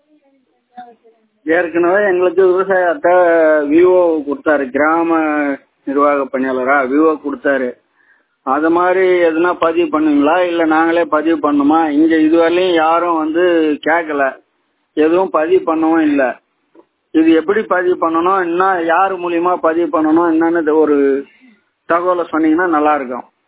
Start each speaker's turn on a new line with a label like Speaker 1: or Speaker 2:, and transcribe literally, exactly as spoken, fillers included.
Speaker 1: ஏற்கனவே எங்களுக்கு விவசாயத்தை விவோ கொடுத்தாரு, கிராம நிர்வாக பணியாளரா விவோ கொடுத்தாரு. அது மாதிரி எதுனா பதிவு பண்ணுங்களா இல்ல நாங்களே பதிவு பண்ணுமா? இங்க இதுவரையிலும் யாரும் வந்து கேட்கல, எதுவும் பதிவு பண்ணவும் இல்ல. இது எப்படி பதிவு பண்ணணும், என்ன யாரு மூலியமா பதிவு பண்ணணும் என்னன்னு ஒரு தகவலை சொன்னீங்கன்னா நல்லா இருக்கும்.